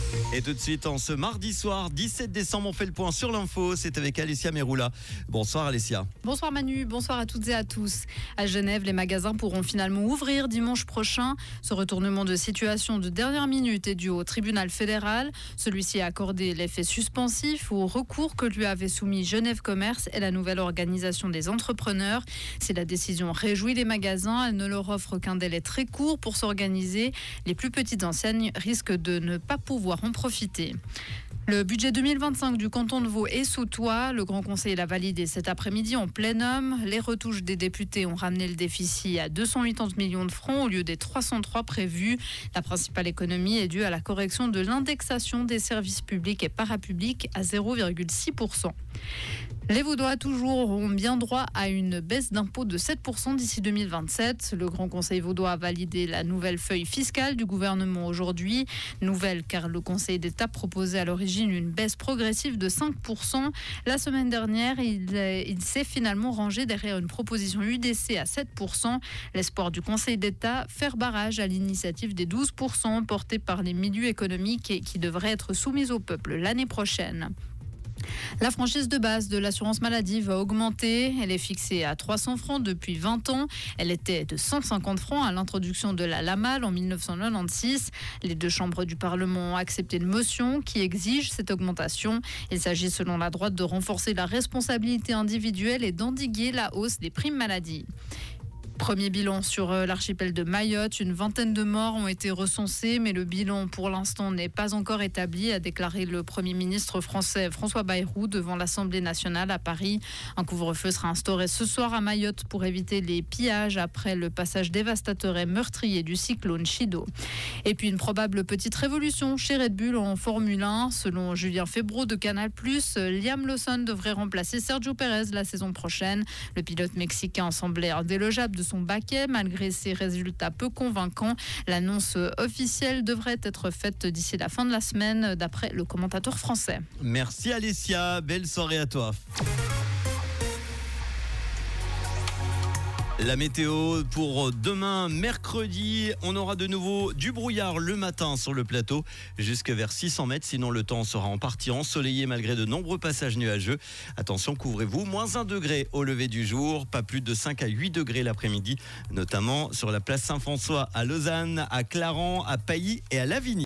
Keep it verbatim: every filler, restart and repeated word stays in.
Et tout de suite, en ce mardi soir, dix-sept décembre, on fait le point sur l'info. C'est avec Alessia Meroula. Bonsoir Alessia. Bonsoir Manu, bonsoir à toutes et à tous. À Genève, les magasins pourront finalement ouvrir dimanche prochain. Ce retournement de situation de dernière minute est dû au tribunal fédéral. Celui-ci a accordé l'effet suspensif au recours que lui avait soumis Genève Commerce et la nouvelle organisation des entrepreneurs. Si la décision réjouit les magasins, elle ne leur offre qu'un délai très court pour s'organiser. Les plus petites enseignes risquent de ne pas pouvoir en profiter. Le budget deux mille vingt-cinq du canton de Vaud est sous toit. Le Grand Conseil l'a validé cet après-midi en plénum. Les retouches des députés ont ramené le déficit à deux cent quatre-vingts millions de francs au lieu des trois cent trois prévus. La principale économie est due à la correction de l'indexation des services publics et parapublics à zéro virgule six pour cent. Les Vaudois toujours auront bien droit à une baisse d'impôt de sept pour cent d'ici deux mille vingt-sept. Le Grand Conseil vaudois a validé la nouvelle feuille fiscale du gouvernement aujourd'hui. Nouvelle car le Conseil d'État proposait à l'origine une baisse progressive de cinq pour cent. La semaine dernière, il, il s'est finalement rangé derrière une proposition U D C à sept pour cent. L'espoir du Conseil d'État, faire barrage à l'initiative des douze pour cent portée par les milieux économiques et qui devrait être soumise au peuple l'année prochaine. La franchise de base de l'assurance maladie va augmenter. Elle est fixée à trois cents francs depuis vingt ans. Elle était de cent cinquante francs à l'introduction de la LAMAL en dix-neuf cent quatre-vingt-seize. Les deux chambres du Parlement ont accepté une motion qui exige cette augmentation. Il s'agit selon la droite de renforcer la responsabilité individuelle et d'endiguer la hausse des primes maladie. Premier bilan sur l'archipel de Mayotte. Une vingtaine de morts ont été recensés, mais le bilan pour l'instant n'est pas encore établi, a déclaré le Premier ministre français François Bayrou devant l'Assemblée nationale à Paris. Un couvre-feu sera instauré ce soir à Mayotte pour éviter les pillages après le passage dévastateur et meurtrier du cyclone Chido. Et puis une probable petite révolution chez Red Bull en Formule un. Selon Julien Febvreau de Canal plus, Liam Lawson devrait remplacer Sergio Pérez la saison prochaine. Le pilote mexicain semblait indélogeable de son baquet malgré ses résultats peu convaincants. L'annonce officielle devrait être faite d'ici la fin de la semaine d'après le commentateur français. Merci Alessia, belle soirée à toi. La météo pour demain, mercredi, on aura de nouveau du brouillard le matin sur le plateau jusque vers six cents mètres. Sinon, le temps sera en partie ensoleillé malgré de nombreux passages nuageux. Attention, couvrez-vous, moins un degré au lever du jour, pas plus de cinq à huit degrés l'après-midi, notamment sur la place Saint-François à Lausanne, à Clarens, à Pailly et à Lavigny.